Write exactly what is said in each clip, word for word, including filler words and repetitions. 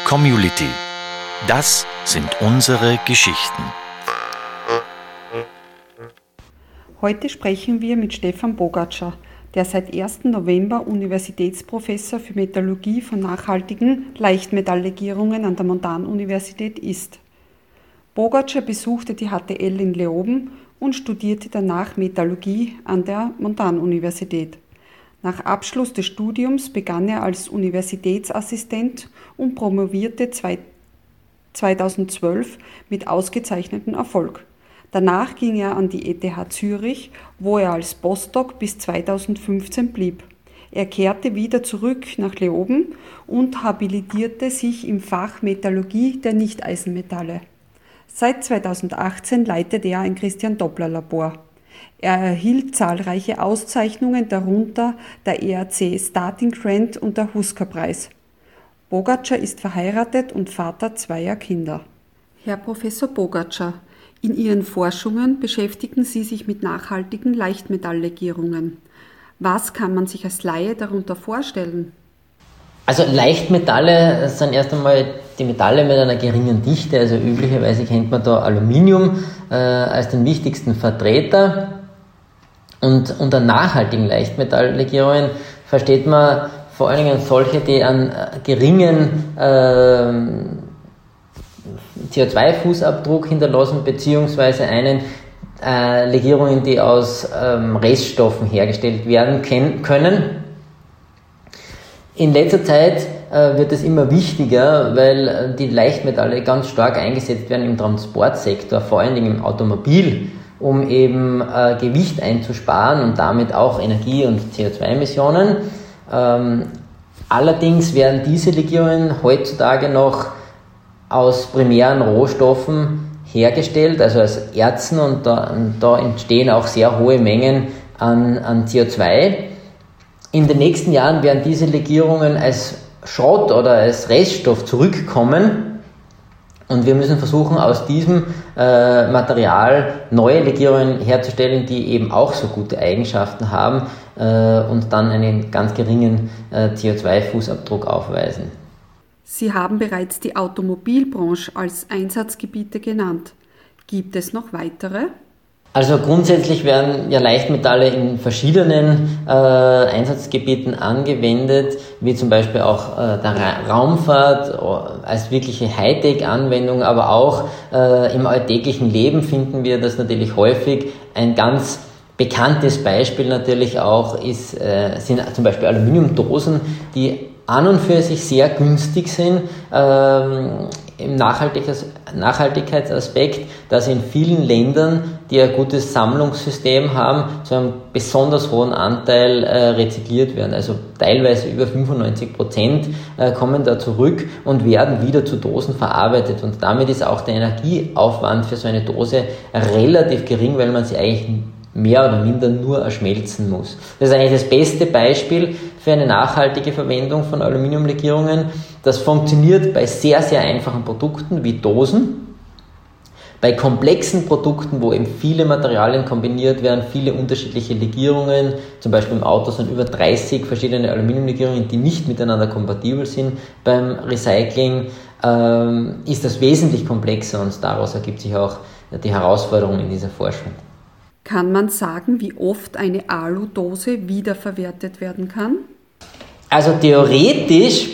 Community. Das sind unsere Geschichten. Heute sprechen wir mit Stefan Bogatscher, der seit ersten November Universitätsprofessor für Metallurgie von nachhaltigen Leichtmetalllegierungen an der Montanuniversität ist. Bogatscher besuchte die H T L in Leoben und studierte danach Metallurgie an der Montanuniversität. Nach Abschluss des Studiums begann er als Universitätsassistent und promovierte zweitausendzwölf mit ausgezeichnetem Erfolg. Danach ging er an die E T H Zürich, wo er als Postdoc bis zweitausendfünfzehn blieb. Er kehrte wieder zurück nach Leoben und habilitierte sich im Fach Metallurgie der Nicht-Eisenmetalle. Seit zweitausendachtzehn leitet er ein Christian-Doppler-Labor. Er erhielt zahlreiche Auszeichnungen, darunter der E R C Starting Grant und der Husker-Preis. Bogatscher ist verheiratet und Vater zweier Kinder. Herr Professor Bogatscher, in Ihren Forschungen beschäftigen Sie sich mit nachhaltigen Leichtmetalllegierungen. Was kann man sich als Laie darunter vorstellen? Also Leichtmetalle sind erst einmal die Metalle mit einer geringen Dichte, also üblicherweise kennt man da Aluminium äh, als den wichtigsten Vertreter. Und unter nachhaltigen Leichtmetalllegierungen versteht man vor allen Dingen solche, die einen geringen äh, C O zwei Fußabdruck hinterlassen, beziehungsweise einen äh, Legierungen, die aus ähm, Reststoffen hergestellt werden können. In letzter Zeit äh, wird es immer wichtiger, weil äh, die Leichtmetalle ganz stark eingesetzt werden im Transportsektor, vor allen Dingen im Automobil, um eben äh, Gewicht einzusparen und damit auch Energie- und C O zwei Emissionen. Ähm, allerdings werden diese Legierungen heutzutage noch aus primären Rohstoffen hergestellt, also als Erzen, und da, und da entstehen auch sehr hohe Mengen an, an C O zwei. In den nächsten Jahren werden diese Legierungen als Schrott oder als Reststoff zurückkommen. Und wir müssen versuchen, aus diesem äh, Material neue Legierungen herzustellen, die eben auch so gute Eigenschaften haben äh, und dann einen ganz geringen äh, C O zwei Fußabdruck aufweisen. Sie haben bereits die Automobilbranche als Einsatzgebiete genannt. Gibt es noch weitere? Also grundsätzlich werden ja Leichtmetalle in verschiedenen äh, Einsatzgebieten angewendet, wie zum Beispiel auch äh, der Ra- Raumfahrt äh, als wirkliche Hightech-Anwendung, aber auch äh, im alltäglichen Leben finden wir das natürlich häufig. Ein ganz bekanntes Beispiel natürlich auch ist, äh, sind zum Beispiel Aluminiumdosen, die an und für sich sehr günstig sind, ähm, im Nachhaltigkeitsaspekt, dass in vielen Ländern, die ein gutes Sammlungssystem haben, zu einem besonders hohen Anteil äh, rezykliert werden. Also teilweise über fünfundneunzig Prozent äh, kommen da zurück und werden wieder zu Dosen verarbeitet. Und damit ist auch der Energieaufwand für so eine Dose relativ gering, weil man sie eigentlich mehr oder minder nur erschmelzen muss. Das ist eigentlich das beste Beispiel für eine nachhaltige Verwendung von Aluminiumlegierungen. Das funktioniert bei sehr, sehr einfachen Produkten wie Dosen. Bei komplexen Produkten, wo eben viele Materialien kombiniert werden, viele unterschiedliche Legierungen, zum Beispiel im Auto sind über dreißig verschiedene Aluminiumlegierungen, die nicht miteinander kompatibel sind. Beim Recycling ähm, ist das wesentlich komplexer und daraus ergibt sich auch die Herausforderung in dieser Forschung. Kann man sagen, wie oft eine Aludose wiederverwertet werden kann? Also theoretisch,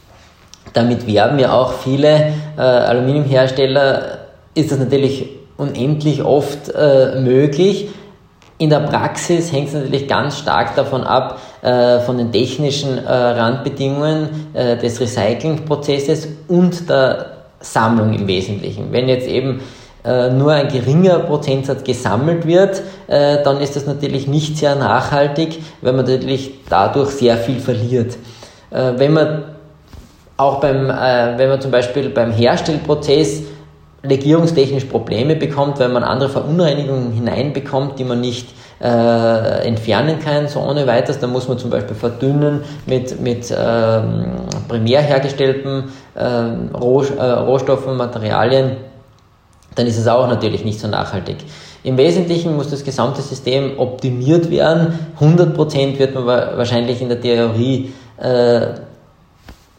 damit werben ja auch viele äh, Aluminiumhersteller, ist das natürlich unendlich oft äh, möglich. In der Praxis hängt es natürlich ganz stark davon ab, äh, von den technischen äh, Randbedingungen äh, des Recyclingprozesses und der Sammlung im Wesentlichen. Wenn jetzt eben nur ein geringer Prozentsatz gesammelt wird, äh, dann ist das natürlich nicht sehr nachhaltig, weil man natürlich dadurch sehr viel verliert. Äh, wenn man auch beim, äh, wenn man zum Beispiel beim Herstellprozess legierungstechnisch Probleme bekommt, weil man andere Verunreinigungen hineinbekommt, die man nicht äh, entfernen kann, so ohne weiteres, dann muss man zum Beispiel verdünnen mit, mit ähm, primär hergestellten ähm, Roh, äh, Rohstoffen, Materialien, dann ist es auch natürlich nicht so nachhaltig. Im Wesentlichen muss das gesamte System optimiert werden. hundert Prozent wird man wahrscheinlich in der Theorie äh,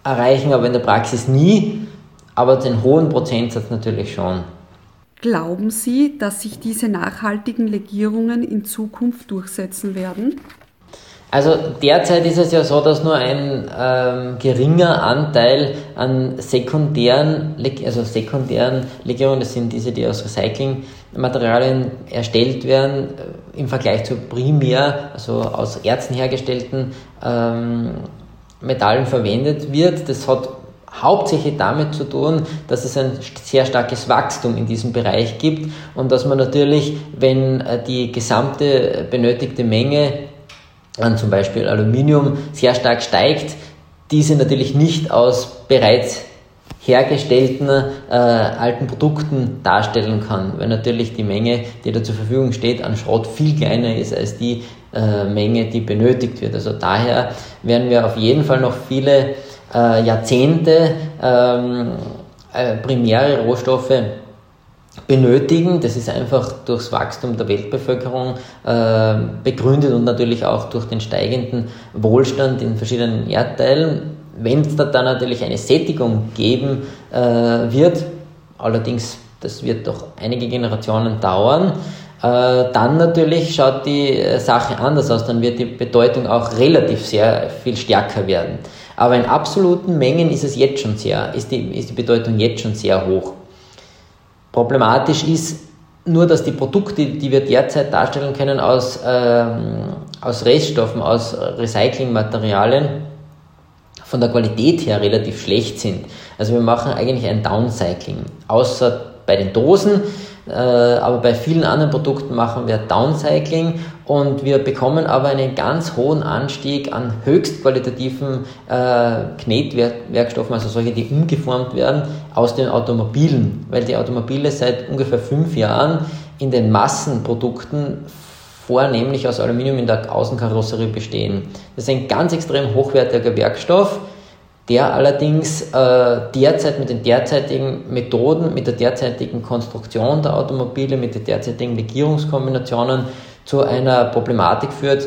erreichen, aber in der Praxis nie, aber den hohen Prozentsatz natürlich schon. Glauben Sie, dass sich diese nachhaltigen Legierungen in Zukunft durchsetzen werden? Also derzeit ist es ja so, dass nur ein ähm, geringer Anteil an sekundären, also sekundären Legierungen, das sind diese, die aus Recyclingmaterialien erstellt werden, im Vergleich zu primär, also aus Erzen hergestellten ähm, Metallen verwendet wird. Das hat hauptsächlich damit zu tun, dass es ein sehr starkes Wachstum in diesem Bereich gibt und dass man natürlich, wenn die gesamte benötigte Menge an zum Beispiel Aluminium sehr stark steigt, diese natürlich nicht aus bereits hergestellten äh, alten Produkten darstellen kann, weil natürlich die Menge, die da zur Verfügung steht, an Schrott viel kleiner ist als die äh, Menge, die benötigt wird. Also daher werden wir auf jeden Fall noch viele äh, Jahrzehnte ähm, äh, primäre Rohstoffe benötigen. Das ist einfach durchs Wachstum der Weltbevölkerung äh, begründet und natürlich auch durch den steigenden Wohlstand in verschiedenen Erdteilen. Wenn es da dann natürlich eine Sättigung geben äh, wird, allerdings das wird doch einige Generationen dauern, äh, dann natürlich schaut die Sache anders aus, dann wird die Bedeutung auch relativ sehr viel stärker werden. Aber in absoluten Mengen ist es jetzt schon sehr, ist die, ist die Bedeutung jetzt schon sehr hoch. Problematisch ist nur, dass die Produkte, die wir derzeit darstellen können, aus, ähm, aus Reststoffen, aus Recyclingmaterialien, von der Qualität her relativ schlecht sind. Also wir machen eigentlich ein Downcycling, außer bei den Dosen, äh, aber bei vielen anderen Produkten machen wir Downcycling und wir bekommen aber einen ganz hohen Anstieg an höchst qualitativen äh, Knetwerkstoffen, also solche, die umgeformt werden, aus den Automobilen, weil die Automobile seit ungefähr fünf Jahren in den Massenprodukten vornehmlich aus Aluminium in der Außenkarosserie bestehen. Das ist ein ganz extrem hochwertiger Werkstoff, der allerdings äh, derzeit mit den derzeitigen Methoden, mit der derzeitigen Konstruktion der Automobile, mit den derzeitigen Legierungskombinationen zu einer Problematik führt,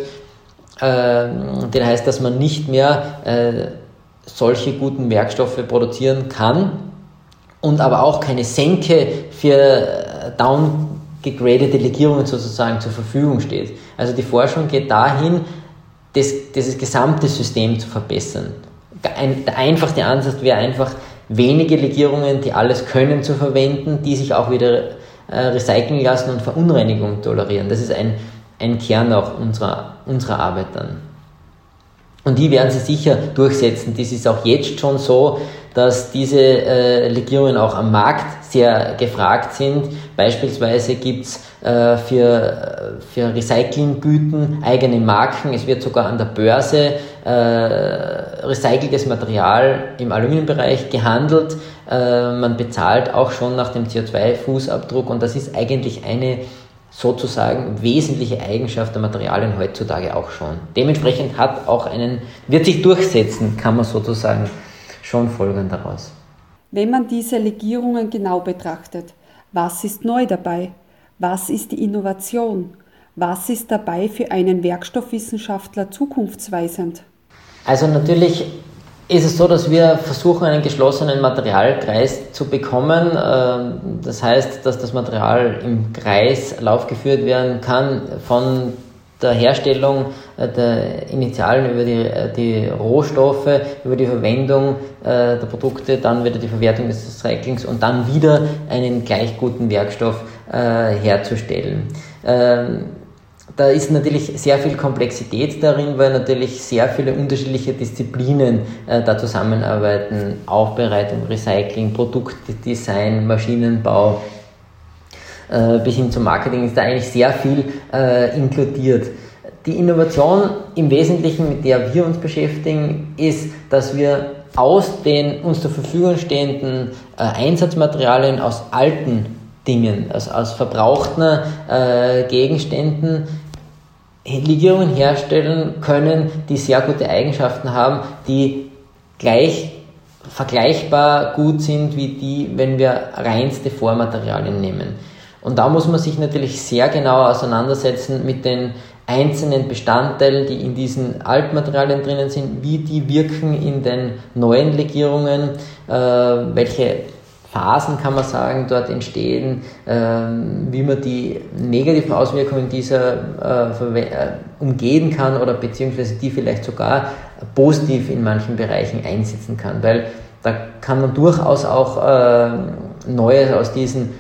äh, die heißt, dass man nicht mehr äh, solche guten Werkstoffe produzieren kann und aber auch keine Senke für äh, down gegradete Legierungen sozusagen zur Verfügung steht. Also die Forschung geht dahin, das, dieses gesamte System zu verbessern. Ein, der einfachste Ansatz wäre einfach, wenige Legierungen, die alles können, zu verwenden, die sich auch wieder äh, recyceln lassen und Verunreinigung tolerieren. Das ist ein, ein Kern auch unserer, unserer Arbeit dann. Und die werden sie sicher durchsetzen. Das ist auch jetzt schon so, dass diese äh, Legierungen auch am Markt sehr gefragt sind. Beispielsweise gibt es äh, für, für Recyclinggüten eigene Marken. Es wird sogar an der Börse äh, recyceltes Material im Aluminiumbereich gehandelt. Äh, man bezahlt auch schon nach dem C O zwei Fußabdruck und das ist eigentlich eine sozusagen wesentliche Eigenschaft der Materialien heutzutage auch schon. Dementsprechend hat auch einen, wird sich durchsetzen, kann man sozusagen schon folgern daraus. Wenn man diese Legierungen genau betrachtet, was ist neu dabei? Was ist die Innovation? Was ist dabei für einen Werkstoffwissenschaftler zukunftsweisend? Also natürlich ist es so, dass wir versuchen, einen geschlossenen Materialkreis zu bekommen. Das heißt, dass das Material im Kreislauf geführt werden kann, von der Herstellung der Initialen über die, die Rohstoffe, über die Verwendung der Produkte, dann wieder die Verwertung des Recyclings und dann wieder einen gleich guten Werkstoff herzustellen. Da ist natürlich sehr viel Komplexität darin, weil natürlich sehr viele unterschiedliche Disziplinen äh, da zusammenarbeiten. Aufbereitung, Recycling, Produktdesign, Maschinenbau äh, bis hin zum Marketing ist da eigentlich sehr viel äh, inkludiert. Die Innovation im Wesentlichen, mit der wir uns beschäftigen, ist, dass wir aus den uns zur Verfügung stehenden äh, Einsatzmaterialien aus alten Dingen, also aus verbrauchten äh, Gegenständen Legierungen herstellen können, die sehr gute Eigenschaften haben, die gleich vergleichbar gut sind wie die, wenn wir reinste Vormaterialien nehmen. Und da muss man sich natürlich sehr genau auseinandersetzen mit den einzelnen Bestandteilen, die in diesen Altmaterialien drinnen sind, wie die wirken in den neuen Legierungen, äh, welche Phasen, kann man sagen, dort entstehen, äh, wie man die negativen Auswirkungen dieser äh, verwe- äh, umgehen kann oder beziehungsweise die vielleicht sogar positiv in manchen Bereichen einsetzen kann, weil da kann man durchaus auch äh, Neues aus diesen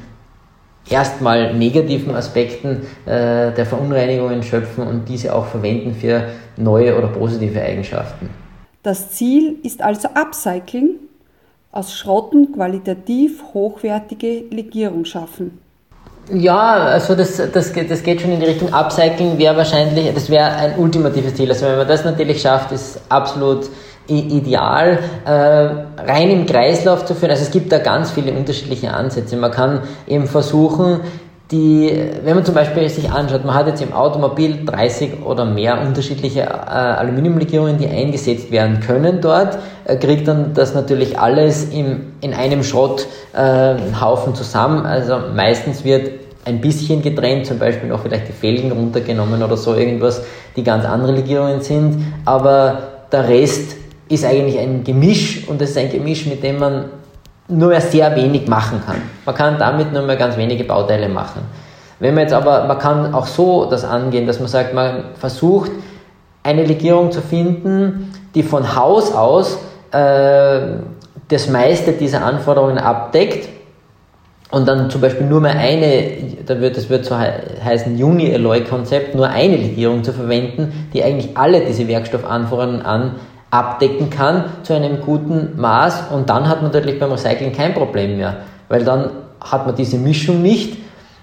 erstmal negativen Aspekten äh, der Verunreinigungen schöpfen und diese auch verwenden für neue oder positive Eigenschaften. Das Ziel ist also Upcycling, aus Schrotten qualitativ hochwertige Legierung schaffen. Ja, also das, das, das geht schon in die Richtung Upcycling, wäre wahrscheinlich, das wäre ein ultimatives Ziel. Also wenn man das natürlich schafft, ist absolut ideal, äh, rein im Kreislauf zu führen. Also es gibt da ganz viele unterschiedliche Ansätze. Man kann eben versuchen, die, wenn man zum Beispiel sich anschaut, man hat jetzt im Automobil dreißig oder mehr unterschiedliche äh, Aluminiumlegierungen, die eingesetzt werden können dort, äh, kriegt dann das natürlich alles im, in einem Schrotthaufen äh, zusammen. Also meistens wird ein bisschen getrennt, zum Beispiel noch vielleicht die Felgen runtergenommen oder so irgendwas, die ganz andere Legierungen sind, aber der Rest ist eigentlich ein Gemisch und das ist ein Gemisch, mit dem man nur mehr sehr wenig machen kann. Man kann damit nur mehr ganz wenige Bauteile machen. Wenn man jetzt aber, man kann auch so das angehen, dass man sagt, man versucht eine Legierung zu finden, die von Haus aus äh, das meiste dieser Anforderungen abdeckt und dann zum Beispiel nur mehr eine, da wird, das wird so heißen Uni-Alloy-Konzept, nur eine Legierung zu verwenden, die eigentlich alle diese Werkstoffanforderungen an abdecken kann zu einem guten Maß und dann hat man natürlich beim Recycling kein Problem mehr, weil dann hat man diese Mischung nicht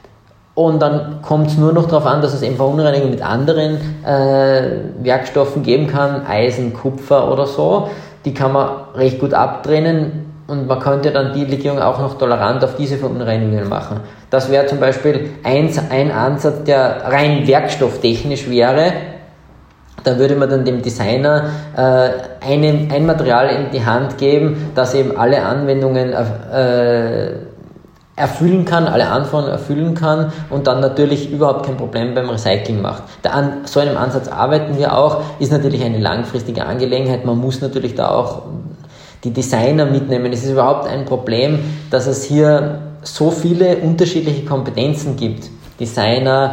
und dann kommt es nur noch darauf an, dass es eben Verunreinigungen mit anderen äh, Werkstoffen geben kann, Eisen, Kupfer oder so, die kann man recht gut abtrennen und man könnte dann die Legierung auch noch tolerant auf diese Verunreinigungen machen. Das wäre zum Beispiel ein, ein Ansatz, der rein werkstofftechnisch wäre. Da würde man dann dem Designer äh, eine, ein Material in die Hand geben, das eben alle Anwendungen äh, erfüllen kann, alle Anforderungen erfüllen kann und dann natürlich überhaupt kein Problem beim Recycling macht. Da an so einem Ansatz arbeiten wir auch, ist natürlich eine langfristige Angelegenheit. Man muss natürlich da auch die Designer mitnehmen. Es ist überhaupt ein Problem, dass es hier so viele unterschiedliche Kompetenzen gibt. Designer,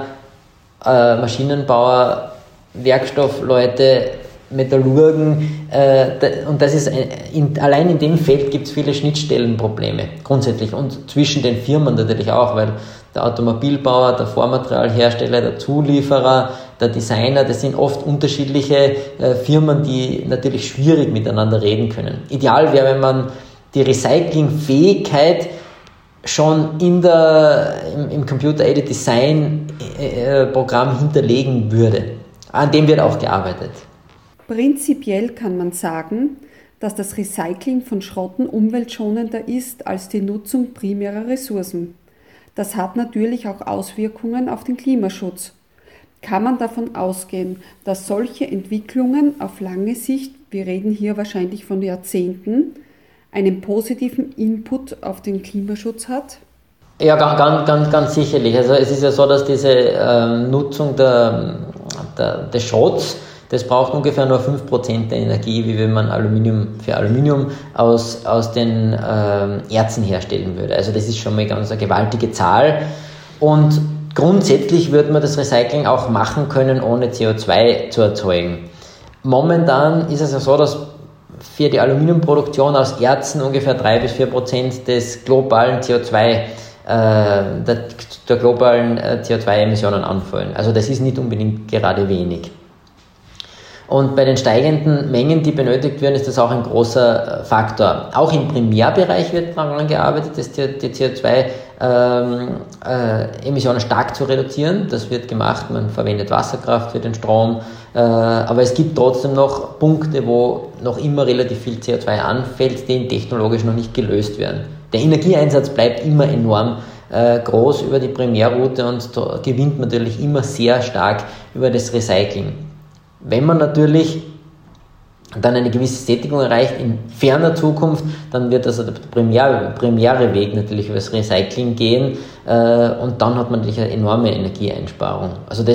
äh, Maschinenbauer, Werkstoffleute, Metallurgen äh, und das ist ein, in, allein in dem Feld gibt es viele Schnittstellenprobleme grundsätzlich und zwischen den Firmen natürlich auch, weil der Automobilbauer, der Vormaterialhersteller, der Zulieferer, der Designer, das sind oft unterschiedliche äh, Firmen, die natürlich schwierig miteinander reden können. Ideal wäre, wenn man die Recyclingfähigkeit schon in der, im, im Computer-Aided Design äh, Programm hinterlegen würde. An dem wird auch gearbeitet. Prinzipiell kann man sagen, dass das Recycling von Schrotten umweltschonender ist als die Nutzung primärer Ressourcen. Das hat natürlich auch Auswirkungen auf den Klimaschutz. Kann man davon ausgehen, dass solche Entwicklungen auf lange Sicht, wir reden hier wahrscheinlich von Jahrzehnten, einen positiven Input auf den Klimaschutz hat? Ja, ganz, ganz, ganz sicherlich. Also es ist ja so, dass diese ähm, Nutzung der, der, des Schrotts, das braucht ungefähr nur fünf Prozent der Energie, wie wenn man Aluminium für Aluminium aus, aus den ähm, Erzen herstellen würde. Also das ist schon mal ganz eine gewaltige Zahl. Und grundsätzlich würde man das Recycling auch machen können, ohne C O zwei zu erzeugen. Momentan ist es ja so, dass für die Aluminiumproduktion aus Erzen ungefähr drei bis vier Prozent des globalen C O zwei Der, der globalen C O zwei Emissionen anfallen. Also das ist nicht unbedingt gerade wenig. Und bei den steigenden Mengen, die benötigt werden, ist das auch ein großer Faktor. Auch im Primärbereich wird daran gearbeitet, die C O zwei Emissionen stark zu reduzieren. Das wird gemacht, man verwendet Wasserkraft für den Strom, aber es gibt trotzdem noch Punkte, wo noch immer relativ viel C O zwei anfällt, die technologisch noch nicht gelöst werden. Der Energieeinsatz bleibt immer enorm äh, groß über die Primärroute und da gewinnt man natürlich immer sehr stark über das Recycling. Wenn man natürlich dann eine gewisse Sättigung erreicht in ferner Zukunft, dann wird also der primäre, primäre Weg natürlich über das Recycling gehen äh, und dann hat man natürlich eine enorme Energieeinsparung. Also das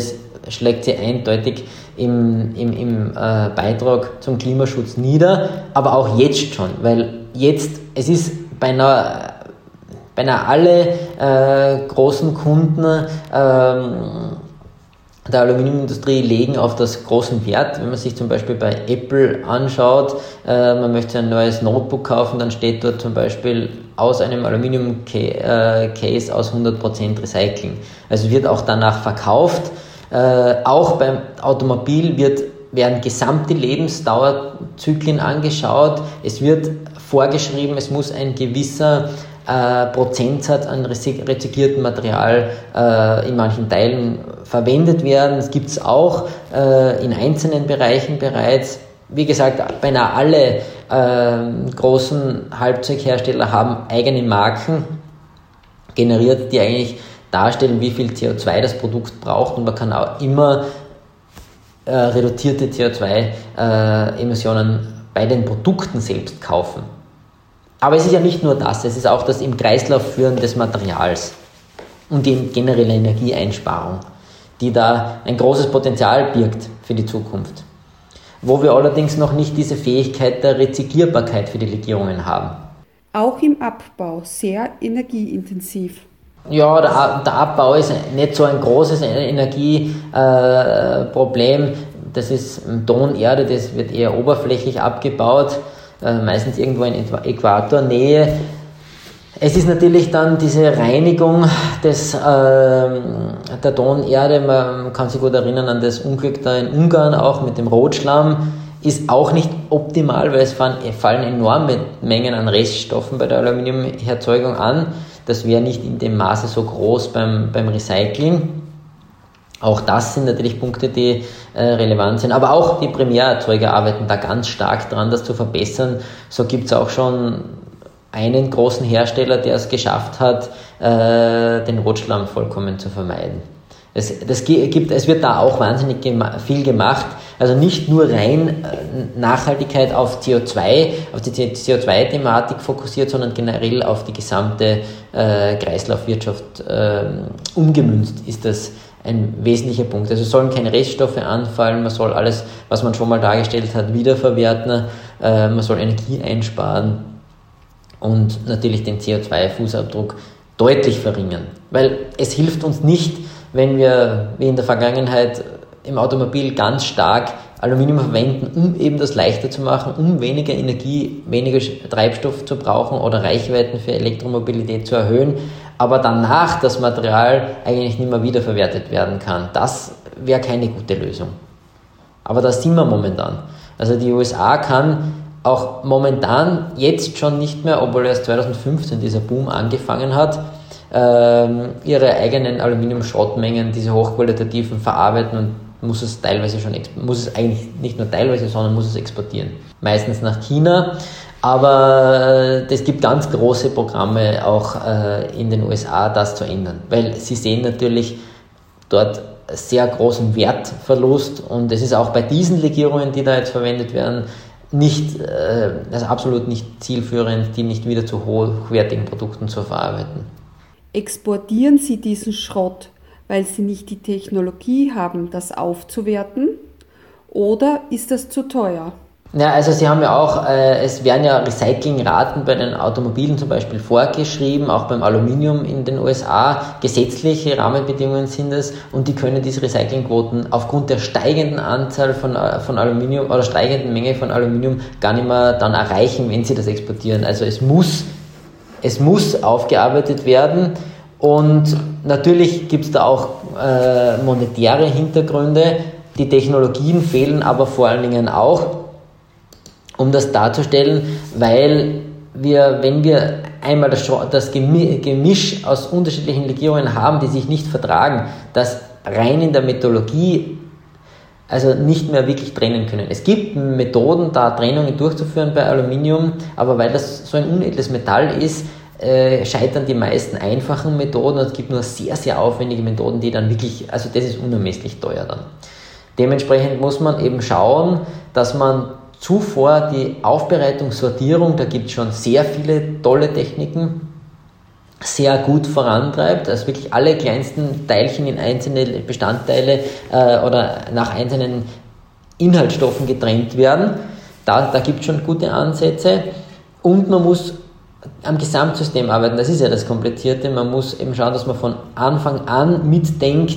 schlägt sie eindeutig im, im, im äh, Beitrag zum Klimaschutz nieder, aber auch jetzt schon, weil jetzt, es ist beinahe, beinahe alle äh, großen Kunden ähm, der Aluminiumindustrie legen auf das großen Wert. Wenn man sich zum Beispiel bei Apple anschaut, äh, man möchte ein neues Notebook kaufen, dann steht dort zum Beispiel aus einem Aluminium-Case aus hundert Prozent Recycling. Also wird auch danach verkauft. Äh, auch beim Automobil wird, werden gesamte Lebensdauerzyklen angeschaut. Es wird vorgeschrieben, es muss ein gewisser äh, Prozentsatz an rezykliertem Material äh, in manchen Teilen verwendet werden. Das gibt es auch äh, in einzelnen Bereichen bereits. Wie gesagt, beinahe alle äh, großen Halbzeughersteller haben eigene Marken generiert, die eigentlich darstellen, wie viel C O zwei das Produkt braucht, und man kann auch immer äh, reduzierte C O zwei Emissionen bei den Produkten selbst kaufen. Aber es ist ja nicht nur das, es ist auch das im Kreislauf führen des Materials und die generelle Energieeinsparung, die da ein großes Potenzial birgt für die Zukunft. Wo wir allerdings noch nicht diese Fähigkeit der Rezyklierbarkeit für die Legierungen haben. Auch im Abbau sehr energieintensiv. Ja, der, der Abbau ist nicht so ein großes Energieproblem. Äh, das ist Tonerde, das wird eher oberflächlich abgebaut, äh, meistens irgendwo in Äquatornähe. Es ist natürlich dann diese Reinigung des, äh, der Tonerde, man kann sich gut erinnern an das Unglück da in Ungarn auch mit dem Rotschlamm, ist auch nicht optimal, weil es fallen, fallen enorme Mengen an Reststoffen bei der Aluminiumerzeugung an. Das wäre nicht in dem Maße so groß beim, beim Recycling. Auch das sind natürlich Punkte, die äh, relevant sind. Aber auch die Primärerzeuger arbeiten da ganz stark dran, das zu verbessern. So gibt es auch schon einen großen Hersteller, der es geschafft hat, äh, den Rotschlamm vollkommen zu vermeiden. Es, das gibt, es wird da auch wahnsinnig gema- viel gemacht. Also nicht nur rein äh, Nachhaltigkeit auf C O zwei, auf die C O zwei Thematik fokussiert, sondern generell auf die gesamte äh, Kreislaufwirtschaft äh, umgemünzt ist das ein wesentlicher Punkt. Also sollen keine Reststoffe anfallen, man soll alles, was man schon mal dargestellt hat, wiederverwerten, äh, man soll Energie einsparen und natürlich den C O zwei Fußabdruck deutlich verringern. Weil es hilft uns nicht, wenn wir, wie in der Vergangenheit, im Automobil ganz stark Aluminium verwenden, um eben das leichter zu machen, um weniger Energie, weniger Treibstoff zu brauchen oder Reichweiten für Elektromobilität zu erhöhen, aber danach das Material eigentlich nicht mehr wiederverwertet werden kann. Das wäre keine gute Lösung. Aber da sind wir momentan. Also die U S A kann auch momentan jetzt schon nicht mehr, obwohl erst zweitausendfünfzehn dieser Boom angefangen hat, ähm, ihre eigenen Aluminiumschrottmengen, diese hochqualitativen, verarbeiten und muss es teilweise schon, muss es eigentlich nicht nur teilweise, sondern muss es exportieren. Meistens nach China, aber es gibt ganz große Programme auch äh, in den U S A, das zu ändern, weil sie sehen natürlich dort sehr großen Wertverlust und es ist auch bei diesen Legierungen, die da jetzt verwendet werden, nicht, äh, also absolut nicht zielführend, die nicht wieder zu hochwertigen Produkten zu verarbeiten. Exportieren Sie diesen Schrott, weil Sie nicht die Technologie haben, das aufzuwerten, oder ist das zu teuer? Ja, also Sie haben ja auch, äh, es werden ja Recyclingraten bei den Automobilen zum Beispiel vorgeschrieben, auch beim Aluminium in den U S A. Gesetzliche Rahmenbedingungen sind es und die können diese Recyclingquoten aufgrund der steigenden Anzahl von, von Aluminium oder steigenden Menge von Aluminium gar nicht mehr dann erreichen, wenn sie das exportieren. Also es muss, es muss aufgearbeitet werden. Und natürlich gibt es da auch äh, monetäre Hintergründe. Die Technologien fehlen aber vor allen Dingen auch, um das darzustellen, weil wir, wenn wir einmal das, das Gemisch aus unterschiedlichen Legierungen haben, die sich nicht vertragen, das rein in der Metallurgie also nicht mehr wirklich trennen können. Es gibt Methoden, da Trennungen durchzuführen bei Aluminium, aber weil das so ein unedles Metall ist, Äh, scheitern die meisten einfachen Methoden und es gibt nur sehr, sehr aufwendige Methoden, die dann wirklich, also das ist unermesslich teuer dann. Dementsprechend muss man eben schauen, dass man zuvor die Aufbereitung, Sortierung, da gibt es schon sehr viele tolle Techniken, sehr gut vorantreibt, also wirklich alle kleinsten Teilchen in einzelne Bestandteile äh, oder nach einzelnen Inhaltsstoffen getrennt werden. Da, da gibt es schon gute Ansätze und man muss am Gesamtsystem arbeiten, das ist ja das Komplizierte, man muss eben schauen, dass man von Anfang an mitdenkt,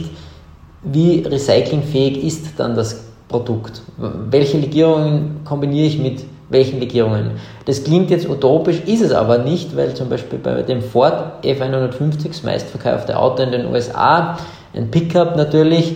wie recyclingfähig ist dann das Produkt, welche Legierungen kombiniere ich mit welchen Legierungen. Das klingt jetzt utopisch, ist es aber nicht, weil zum Beispiel bei dem Ford F hundertfünfzig, das meistverkaufte Auto in den U S A, ein Pickup natürlich,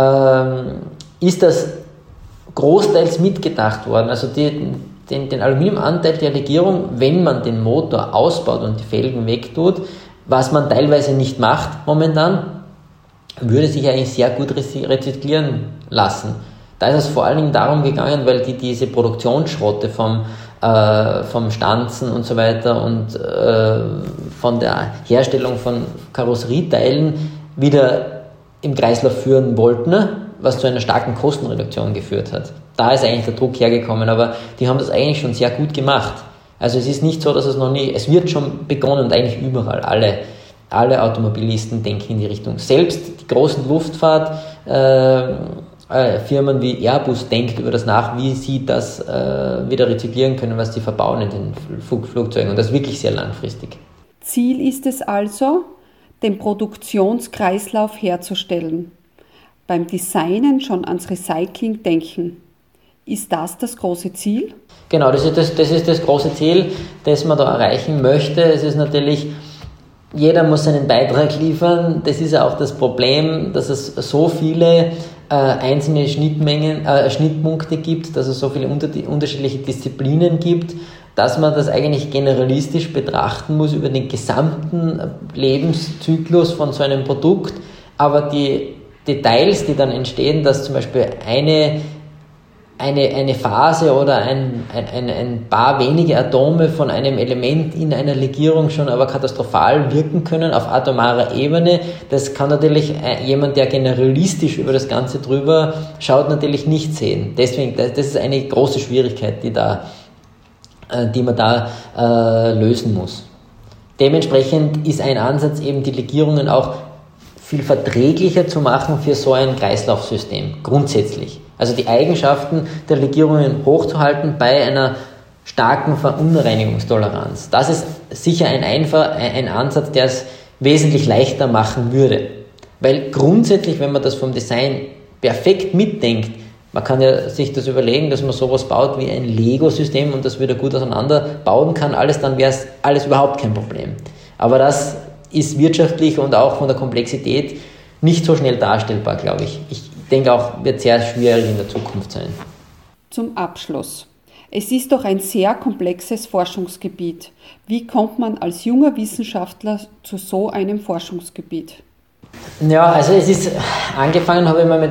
ähm, ist das großteils mitgedacht worden. Also die, den, den Aluminiumanteil der Legierung, wenn man den Motor ausbaut und die Felgen wegtut, was man teilweise nicht macht momentan, würde sich eigentlich sehr gut rezyklieren lassen. Da ist es vor allen Dingen darum gegangen, weil die diese Produktionsschrotte vom, äh, vom Stanzen und so weiter und äh, von der Herstellung von Karosserieteilen wieder im Kreislauf führen wollten, was zu einer starken Kostenreduktion geführt hat. Da ist eigentlich der Druck hergekommen, aber die haben das eigentlich schon sehr gut gemacht. Also es ist nicht so, dass es noch nie, es wird schon begonnen und eigentlich überall, alle, alle Automobilisten denken in die Richtung. Selbst die großen Luftfahrt, äh, Äh, Firmen wie Airbus denkt über das nach, wie sie das äh, wieder rezyklieren können, was sie verbauen in den Flug- Flugzeugen und das wirklich sehr langfristig. Ziel ist es also, den Produktionskreislauf herzustellen. Beim Designen schon ans Recycling denken. Ist das das große Ziel? Genau, das ist das, das ist das große Ziel, das man da erreichen möchte. Es ist natürlich, jeder muss seinen Beitrag liefern. Das ist ja auch das Problem, dass es so viele äh, einzelne Schnittmengen, äh, Schnittpunkte gibt, dass es so viele unter, unterschiedliche Disziplinen gibt, dass man das eigentlich generalistisch betrachten muss über den gesamten Lebenszyklus von so einem Produkt. Aber die Details, die dann entstehen, dass zum Beispiel eine Eine, eine Phase oder ein, ein, ein paar wenige Atome von einem Element in einer Legierung schon aber katastrophal wirken können auf atomarer Ebene. Das kann natürlich jemand, der generalistisch über das Ganze drüber schaut, natürlich nicht sehen. Deswegen, das ist eine große Schwierigkeit, die, da, die man da äh, lösen muss. Dementsprechend ist ein Ansatz eben, die Legierungen auch viel verträglicher zu machen für so ein Kreislaufsystem, grundsätzlich. Also die Eigenschaften der Legierungen hochzuhalten bei einer starken Verunreinigungstoleranz. Das ist sicher ein, einfach, ein Ansatz, der es wesentlich leichter machen würde. Weil grundsätzlich, wenn man das vom Design perfekt mitdenkt, man kann ja sich das überlegen, dass man sowas baut wie ein Lego-System und das wieder gut auseinander bauen kann, alles, dann wäre es alles überhaupt kein Problem. Aber das ist wirtschaftlich und auch von der Komplexität nicht so schnell darstellbar, glaube ich. Ich denke auch, wird sehr schwierig in der Zukunft sein. Zum Abschluss. Es ist doch ein sehr komplexes Forschungsgebiet. Wie kommt man als junger Wissenschaftler zu so einem Forschungsgebiet? Ja, also es ist, angefangen habe ich mal mit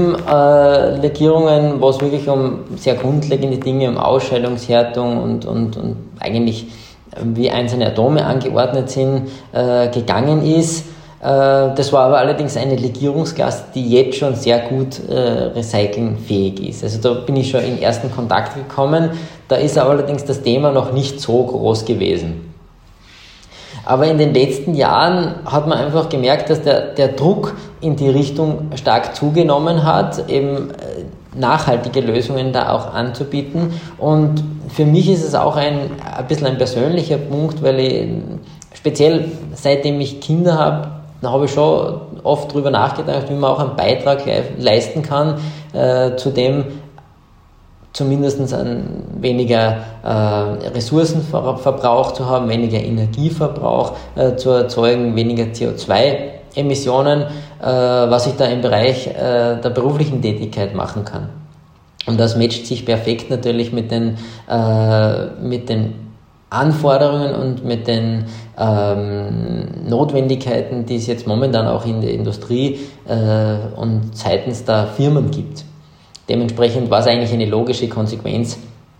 Aluminiumlegierungen, äh, wo es wirklich um sehr grundlegende Dinge, um Ausscheidungshärtung und, und, und eigentlich wie einzelne Atome angeordnet sind, äh, gegangen ist. Äh, das war aber allerdings eine Legierungsklasse, die jetzt schon sehr gut äh, recyclingfähig ist. Also da bin ich schon in ersten Kontakt gekommen. Da ist allerdings das Thema noch nicht so groß gewesen. Aber in den letzten Jahren hat man einfach gemerkt, dass der, der Druck in die Richtung stark zugenommen hat, eben äh, nachhaltige Lösungen da auch anzubieten. Und für mich ist es auch ein, ein bisschen ein persönlicher Punkt, weil ich speziell seitdem ich Kinder habe, da habe ich schon oft darüber nachgedacht, wie man auch einen Beitrag leisten kann, äh, zu dem zumindest ein weniger äh, Ressourcenverbrauch zu haben, weniger Energieverbrauch äh, zu erzeugen, weniger C O zwei Emissionen, äh, was ich da im Bereich äh, der beruflichen Tätigkeit machen kann. Und das matcht sich perfekt natürlich mit den, äh, mit den Anforderungen und mit den ähm, Notwendigkeiten, die es jetzt momentan auch in der Industrie äh, und seitens der Firmen gibt. Dementsprechend war es eigentlich eine logische Konsequenz,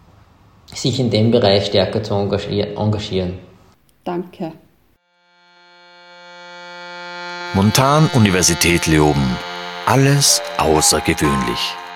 sich in dem Bereich stärker zu engagieren. Danke. Montan-Universität Leoben. Alles außergewöhnlich.